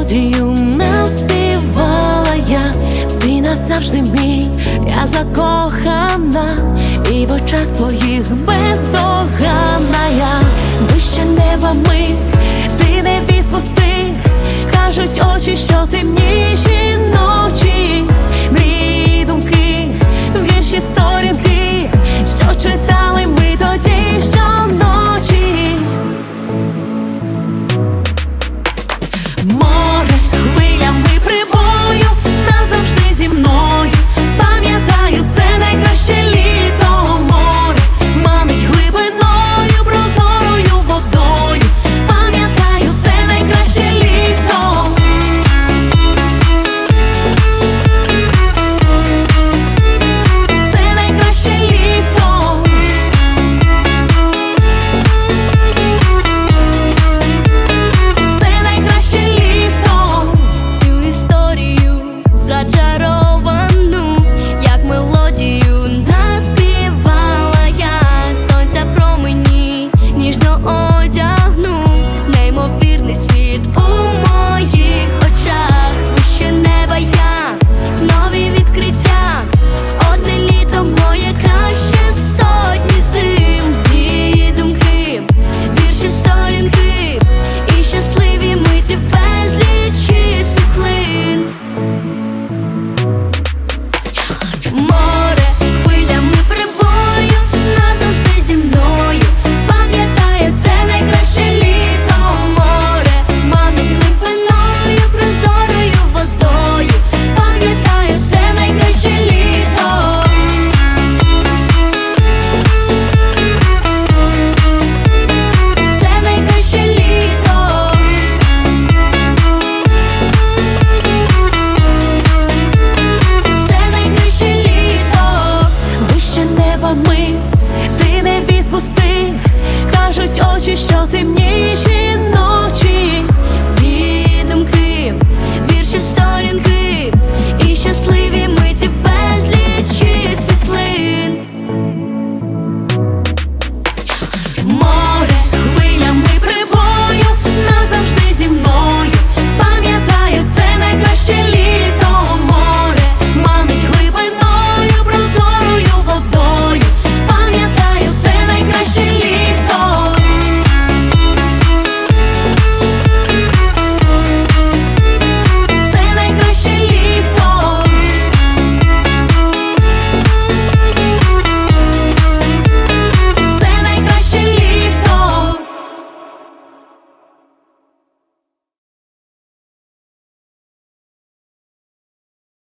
мелодію наспівала я. Ти назавжди мій, я закохана, і в очах твоїх бездоганна я. Вище неба ми, ти не відпусти. Кажуть очі, що темніші ночі, мрії, думки, вірші, сторінки, що читали ми тоді щоночі. Море хвилями прибою, назавжди зі мною. Пам'ятаю, це найкраще літо. Море манить глибиною, прозорою водою. Пам'ятаю, це найкраще літо. Це найкраще літо. Це найкраще літо. Цю історію зачаровано